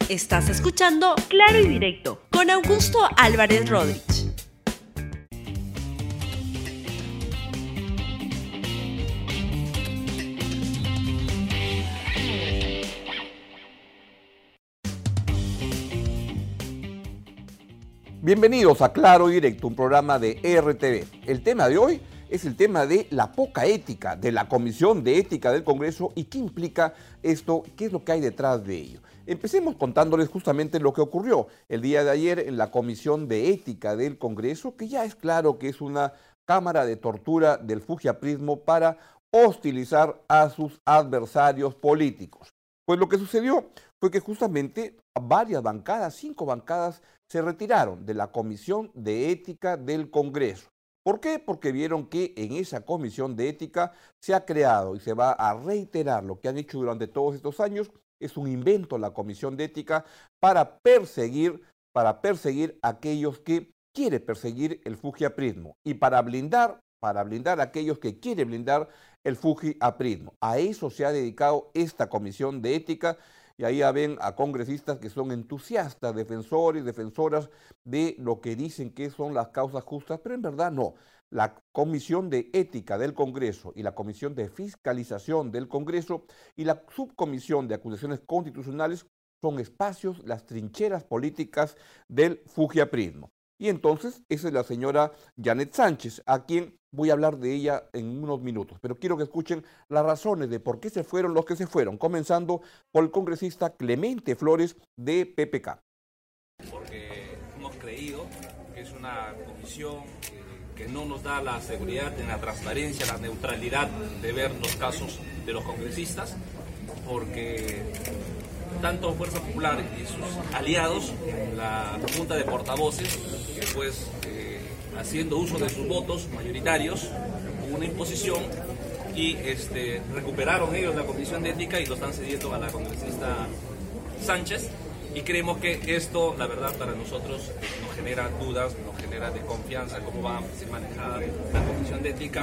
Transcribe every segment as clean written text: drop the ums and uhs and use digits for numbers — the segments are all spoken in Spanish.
Estás escuchando Claro y Directo con Augusto Álvarez Rodríguez. Bienvenidos a Claro y Directo, un programa de RTV. El tema de hoy es el tema de la poca ética de la Comisión de Ética del Congreso y qué implica esto, qué es lo que hay detrás de ello. Empecemos contándoles justamente lo que ocurrió el día de ayer en la Comisión de Ética del Congreso, que ya es claro que es una cámara de tortura del fujiaprismo para hostilizar a sus adversarios políticos. Pues lo que sucedió fue que justamente varias bancadas, 5 bancadas, se retiraron de la Comisión de Ética del Congreso. ¿Por qué? Porque vieron que en esa Comisión de Ética se ha creado y se va a reiterar lo que han hecho durante todos estos años. Es un invento la Comisión de Ética para perseguir a aquellos que quieren perseguir el fujiaprismo y para blindar a aquellos que quieren blindar el fujiaprismo. A eso se ha dedicado esta Comisión de Ética. Y ahí ya ven a congresistas que son entusiastas, defensores, defensoras de lo que dicen que son las causas justas, pero en verdad no. La Comisión de Ética del Congreso y la Comisión de Fiscalización del Congreso y la Subcomisión de Acusaciones Constitucionales son espacios, las trincheras políticas del fujiaprismo. Y entonces, esa es la señora Yanet Sánchez, a quien voy a hablar de ella en unos minutos. Pero quiero que escuchen las razones de por qué se fueron los que se fueron, comenzando por el congresista Clemente Flores de PPK. Porque hemos creído que es una comisión que no nos da la seguridad, la transparencia, la neutralidad de ver los casos de los congresistas, porque tanto Fuerza Popular y sus aliados, la Junta de Portavoces, pues haciendo uso de sus votos mayoritarios, hubo una imposición y recuperaron ellos la Comisión de Ética y lo están cediendo a la congresista Sánchez. Y creemos que esto, la verdad, para nosotros nos genera dudas, nos genera desconfianza cómo va a ser manejada la Comisión de Ética.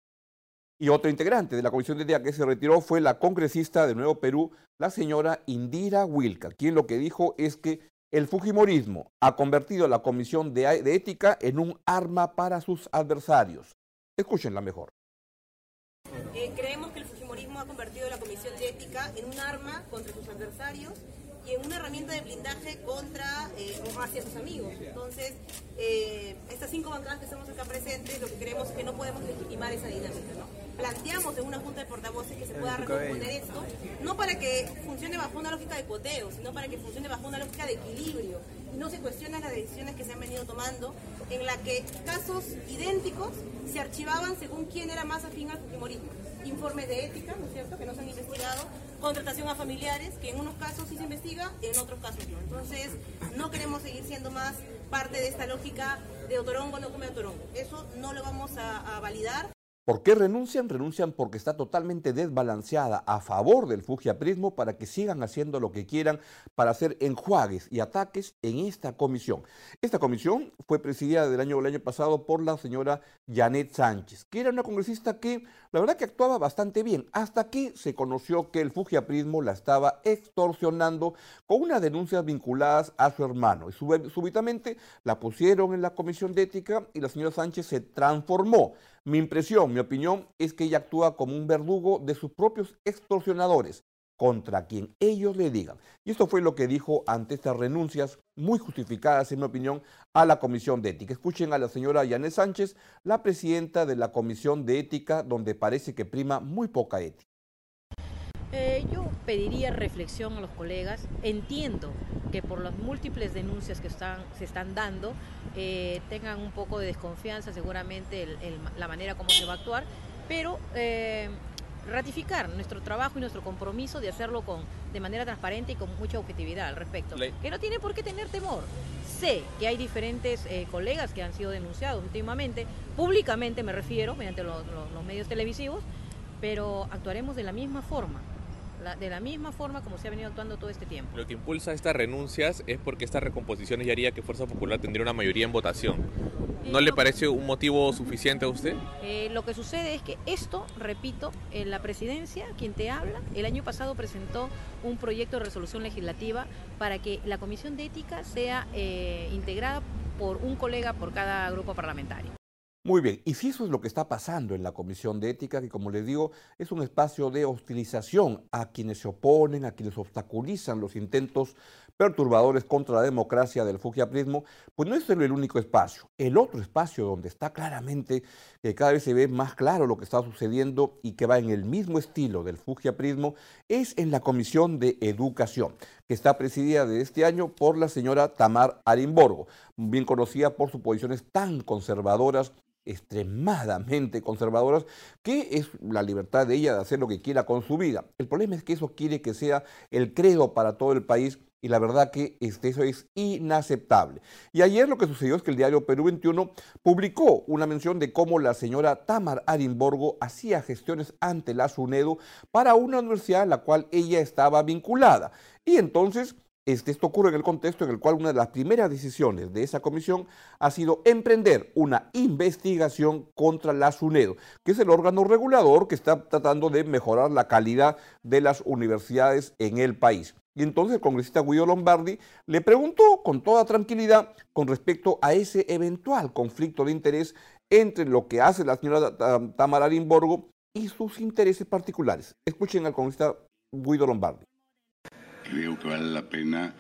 Y otra integrante de la Comisión de Ética que se retiró fue la congresista de Nuevo Perú, la señora Indira Wilca, quien lo que dijo es que el fujimorismo ha convertido a la Comisión de Ética en un arma para sus adversarios. Escúchenla mejor. Creemos que el fujimorismo ha convertido a la Comisión de Ética en un arma contra sus adversarios y en una herramienta de blindaje contra hacia sus amigos. Entonces, estas 5 bancadas que estamos acá presentes, lo que creemos es que no podemos legitimar esa dinámica, ¿no? Planteamos en una junta de portavoces que se pueda recomponer esto, no para que funcione bajo una lógica de cuoteo, sino para que funcione bajo una lógica de equilibrio y no se cuestionan las decisiones que se han venido tomando, en la que casos idénticos se archivaban según quién era más afín al fujimorismo. Informes de ética, ¿no es cierto?, que no se han investigado, contratación a familiares, que en unos casos sí se investiga, en otros casos no. Entonces, no queremos seguir siendo más parte de esta lógica de otorongo no come a torongo. Eso no lo vamos a validar. ¿Por qué renuncian? Renuncian porque está totalmente desbalanceada a favor del fujiaprismo para que sigan haciendo lo que quieran para hacer enjuagues y ataques en esta comisión. Esta comisión fue presidida el año pasado por la señora Yanet Sánchez, que era una congresista que la verdad que actuaba bastante bien, hasta que se conoció que el fujiaprismo la estaba extorsionando con unas denuncias vinculadas a su hermano. Y súbitamente la pusieron en la Comisión de Ética y la señora Sánchez se transformó. Mi impresión, mi opinión, es que ella actúa como un verdugo de sus propios extorsionadores, contra quien ellos le digan. Y esto fue lo que dijo ante estas renuncias, muy justificadas, en mi opinión, a la Comisión de Ética. Escuchen a la señora Yanet Sánchez, la presidenta de la Comisión de Ética, donde parece que prima muy poca ética. Yo pediría reflexión a los colegas. Entiendo que por las múltiples denuncias que se están dando tengan un poco de desconfianza seguramente la manera como se va a actuar, pero ratificar nuestro trabajo y nuestro compromiso de hacerlo de manera transparente y con mucha objetividad al respecto. Que no tiene por qué tener temor. Sé que hay diferentes colegas que han sido denunciados últimamente, públicamente me refiero, mediante los medios televisivos, pero actuaremos de la misma forma. Como se ha venido actuando todo este tiempo. Lo que impulsa estas renuncias es porque estas recomposiciones ya haría que Fuerza Popular tendría una mayoría en votación. ¿No le parece un motivo suficiente a usted? Lo que sucede es que esto, repito, en la presidencia, quien te habla, el año pasado presentó un proyecto de resolución legislativa para que la Comisión de Ética sea integrada por un colega por cada grupo parlamentario. Muy bien, y si eso es lo que está pasando en la Comisión de Ética, que como les digo, es un espacio de hostilización a quienes se oponen, a quienes obstaculizan los intentos perturbadores contra la democracia del fujiaprismo, pues no es el único espacio. El otro espacio donde está claramente, que cada vez se ve más claro lo que está sucediendo y que va en el mismo estilo del fujiaprismo, es en la Comisión de Educación, que está presidida de este año por la señora Tamar Arimborgo, bien conocida por sus posiciones tan conservadoras, extremadamente conservadoras, que es la libertad de ella de hacer lo que quiera con su vida. El problema es que eso quiere que sea el credo para todo el país y la verdad que eso es inaceptable. Y ayer lo que sucedió es que el diario Perú 21 publicó una mención de cómo la señora Tamar Arimborgo hacía gestiones ante la SUNEDU para una universidad a la cual ella estaba vinculada. Y entonces esto ocurre en el contexto en el cual una de las primeras decisiones de esa comisión ha sido emprender una investigación contra la SUNEDU, que es el órgano regulador que está tratando de mejorar la calidad de las universidades en el país. Y entonces el congresista Guido Lombardi le preguntó con toda tranquilidad con respecto a ese eventual conflicto de interés entre lo que hace la señora Tamar Arimborgo y sus intereses particulares. Escuchen al congresista Guido Lombardi. Creo que vale la pena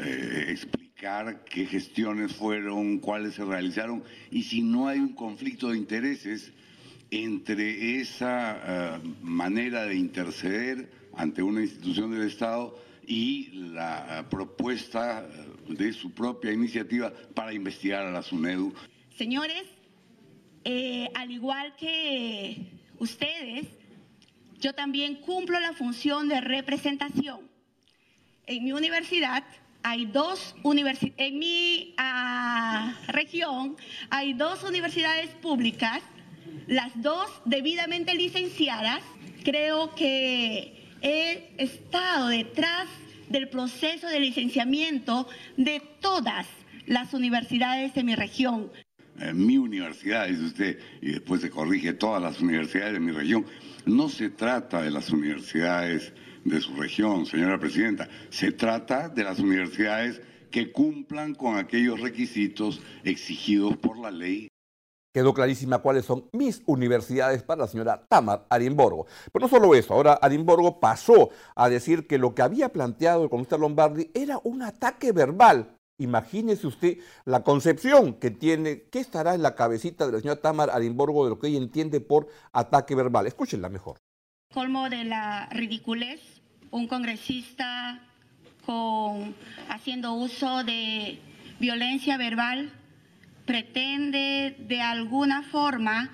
explicar qué gestiones fueron, cuáles se realizaron y si no hay un conflicto de intereses entre esa manera de interceder ante una institución del Estado y la propuesta de su propia iniciativa para investigar a la SUNEDU. Señores, al igual que ustedes, yo también cumplo la función de representación. En mi universidad hay en mi región hay dos universidades públicas, las dos debidamente licenciadas. Creo que he estado detrás del proceso de licenciamiento de todas las universidades de mi región. Mi universidad, dice usted, y después se corrige, todas las universidades de mi región. No se trata de las universidades de su región, señora presidenta, se trata de las universidades que cumplan con aquellos requisitos exigidos por la ley. Quedó clarísima cuáles son mis universidades para la señora Tamar Arimborgo. Pero no solo eso, ahora Arimborgo pasó a decir que lo que había planteado el congresista Lombardi era un ataque verbal. Imagínese usted la concepción que tiene, qué estará en la cabecita de la señora Tamar Arimborgo de lo que ella entiende por ataque verbal. Escúchenla mejor. Colmo de la ridiculez, un congresista haciendo uso de violencia verbal pretende de alguna forma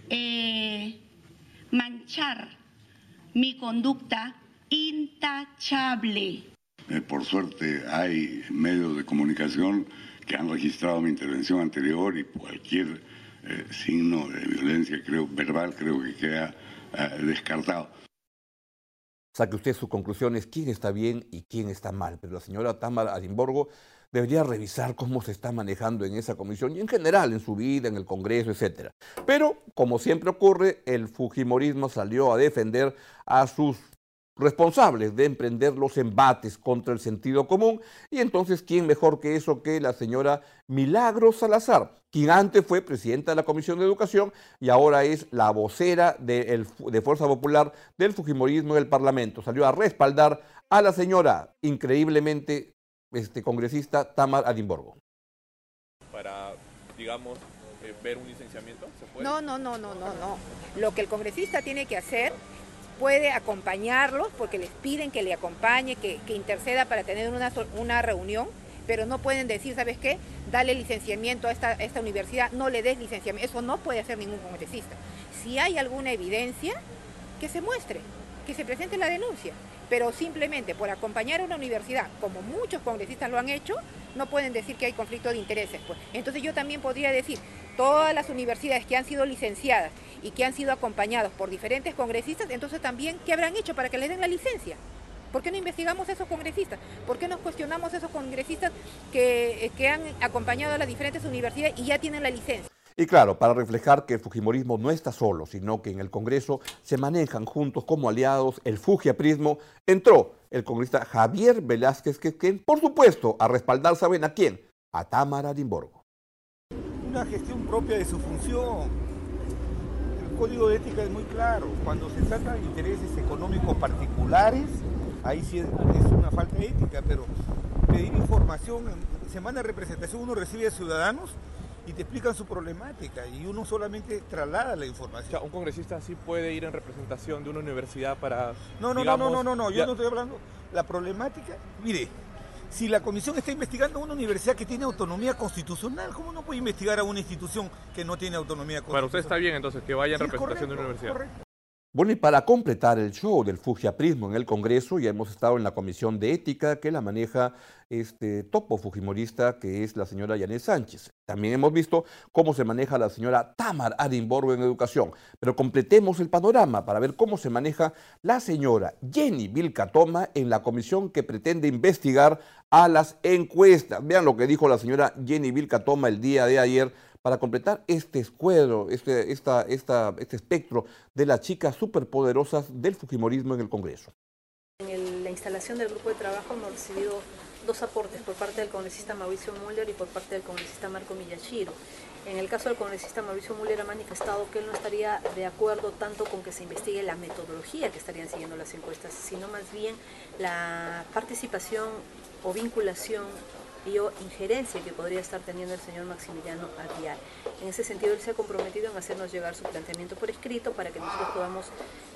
manchar mi conducta intachable. Por suerte hay medios de comunicación que han registrado mi intervención anterior y cualquier signo de violencia verbal creo que queda descartado. Saque usted sus conclusiones, quién está bien y quién está mal, pero la señora Tamar Arimborgo debería revisar cómo se está manejando en esa comisión y en general en su vida, en el Congreso, etc. Pero, como siempre ocurre, el fujimorismo salió a defender a sus responsables de emprender los embates contra el sentido común, y entonces, ¿quién mejor que eso que la señora Milagros Salazar, quien antes fue presidenta de la Comisión de Educación y ahora es la vocera de Fuerza Popular del fujimorismo en el Parlamento? Salió a respaldar a la señora, increíblemente, congresista Tamar Arimborgo. Para, digamos, ver un licenciamiento, ¿se puede? No. Lo que el congresista tiene que hacer, puede acompañarlos porque les piden que le acompañe, que interceda para tener una reunión, pero no pueden decir, ¿sabes qué? Dale licenciamiento a esta universidad, no le des licenciamiento. Eso no puede hacer ningún congresista. Si hay alguna evidencia, que se muestre, que se presente la denuncia. Pero simplemente por acompañar a una universidad, como muchos congresistas lo han hecho, no pueden decir que hay conflicto de intereses. Pues. Entonces yo también podría decir, todas las universidades que han sido licenciadas y que han sido acompañados por diferentes congresistas, entonces también, ¿qué habrán hecho para que les den la licencia? ¿Por qué no investigamos a esos congresistas? ¿Por qué nos cuestionamos a esos congresistas que han acompañado a las diferentes universidades y ya tienen la licencia? Y claro, para reflejar que el fujimorismo no está solo, sino que en el Congreso se manejan juntos como aliados el fujiaprismo, entró el congresista Javier Velázquez, que por supuesto, a respaldar, ¿saben a quién? A Tamara Arimborgo. Una gestión propia de su función. El código de ética es muy claro. Cuando se trata de intereses económicos particulares, ahí sí es una falta de ética, pero pedir información, en semana de representación uno recibe a ciudadanos y te explican su problemática y uno solamente traslada la información. O sea, un congresista sí puede ir en representación de una universidad para... No, yo no estoy hablando. La problemática, mire, si la comisión está investigando a una universidad que tiene autonomía constitucional, ¿cómo no puede investigar a una institución que no tiene autonomía constitucional? Para usted está bien entonces que vaya en representación de una universidad. Correcto. Bueno, y para completar el show del fujiaprismo en el Congreso, ya hemos estado en la Comisión de Ética que la maneja este topo fujimorista que es la señora Yanet Sánchez. También hemos visto cómo se maneja la señora Tamara Arimborgo en educación. Pero completemos el panorama para ver cómo se maneja la señora Jenny Vilca Toma en la comisión que pretende investigar a las encuestas. Vean lo que dijo la señora Jenny Vilca Toma el día de ayer para completar este escuadro, este espectro de las chicas superpoderosas del fujimorismo en el Congreso. En la instalación del grupo de trabajo hemos recibido dos aportes por parte del congresista Mauricio Müller y por parte del congresista Marco Miyashiro. En el caso del congresista Mauricio Müller ha manifestado que él no estaría de acuerdo tanto con que se investigue la metodología que estarían siguiendo las encuestas, sino más bien la participación o vinculación y o injerencia que podría estar teniendo el señor Maximiliano Aguiar. En ese sentido, él se ha comprometido en hacernos llegar su planteamiento por escrito para que nosotros podamos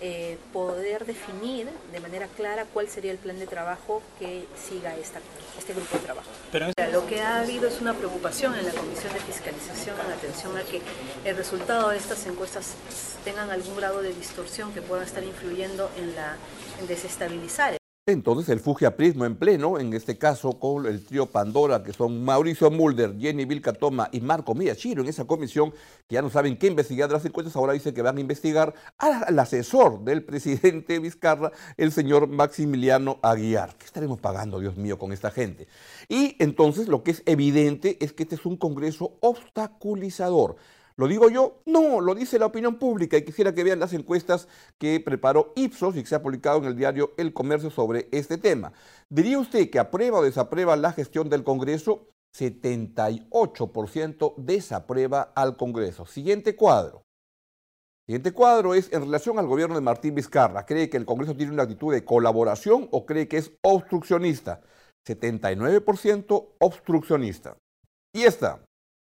poder definir de manera clara cuál sería el plan de trabajo que siga este grupo de trabajo. Lo que ha habido es una preocupación en la Comisión de Fiscalización en atención a que el resultado de estas encuestas tengan algún grado de distorsión que pueda estar influyendo en desestabilizar. Entonces el fujiaprismo en pleno, en este caso con el trío Pandora, que son Mauricio Müller, Jenny Vilca Toma y Marco Miyashiro, en esa comisión que ya no saben qué investigar de las encuestas, ahora dice que van a investigar al asesor del presidente Vizcarra, el señor Maximiliano Aguiar. ¿Qué estaremos pagando, Dios mío, con esta gente? Y entonces lo que es evidente es que este es un congreso obstaculizador. ¿Lo digo yo? No, lo dice la opinión pública y quisiera que vean las encuestas que preparó Ipsos y que se ha publicado en el diario El Comercio sobre este tema. ¿Diría usted que aprueba o desaprueba la gestión del Congreso? 78% desaprueba al Congreso. Siguiente cuadro. Siguiente cuadro es en relación al gobierno de Martín Vizcarra. ¿Cree que el Congreso tiene una actitud de colaboración o cree que es obstruccionista? 79% obstruccionista. Y esta.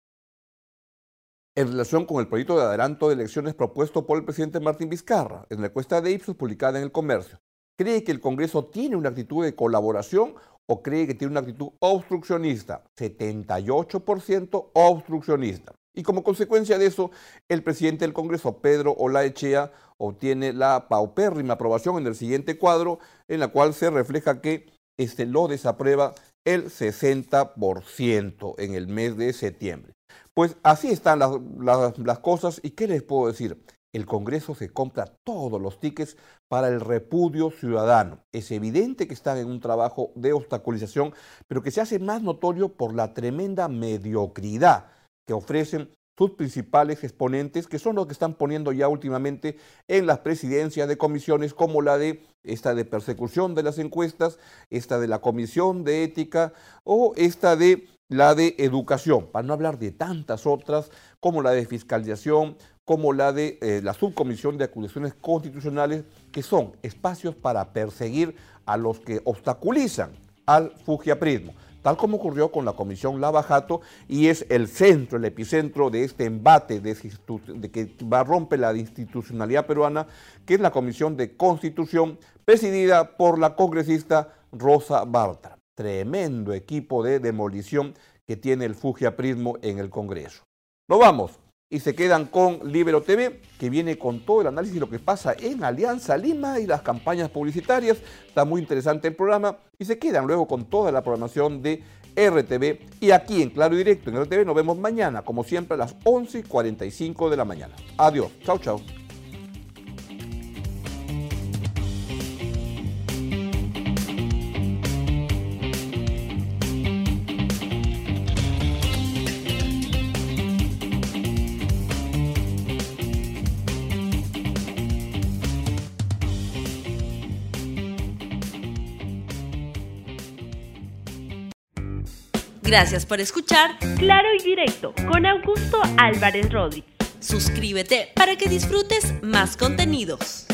En relación con el proyecto de adelanto de elecciones propuesto por el presidente Martín Vizcarra, en la encuesta de Ipsos publicada en El Comercio, ¿cree que el Congreso tiene una actitud de colaboración o cree que tiene una actitud obstruccionista? 78% obstruccionista. Y como consecuencia de eso, el presidente del Congreso, Pedro Olaechea, obtiene la paupérrima aprobación en el siguiente cuadro, en la cual se refleja que lo desaprueba el 60% en el mes de septiembre. Pues así están las cosas y ¿qué les puedo decir? El Congreso se compra todos los tickets para el repudio ciudadano. Es evidente que están en un trabajo de obstaculización, pero que se hace más notorio por la tremenda mediocridad que ofrecen sus principales exponentes, que son los que están poniendo ya últimamente en las presidencias de comisiones como la de esta de persecución de las encuestas, esta de la Comisión de Ética o esta de la de educación, para no hablar de tantas otras como la de fiscalización, como la de la subcomisión de acusaciones constitucionales, que son espacios para perseguir a los que obstaculizan al fujiaprismo, tal como ocurrió con la comisión Lava-Jato, y es el centro, el epicentro de este embate de que va a romper la institucionalidad peruana, que es la Comisión de Constitución, presidida por la congresista Rosa Bartra. Tremendo equipo de demolición que tiene el fujiaprismo en el Congreso. Nos vamos y se quedan con Libero TV, que viene con todo el análisis de lo que pasa en Alianza Lima y las campañas publicitarias. Está muy interesante el programa y se quedan luego con toda la programación de RTV. Y aquí en Claro y Directo en RTV nos vemos mañana, como siempre, a las 11:45 de la mañana. Adiós. Chau, chau. Gracias por escuchar Claro y Directo con Augusto Álvarez Rodríguez. Suscríbete para que disfrutes más contenidos.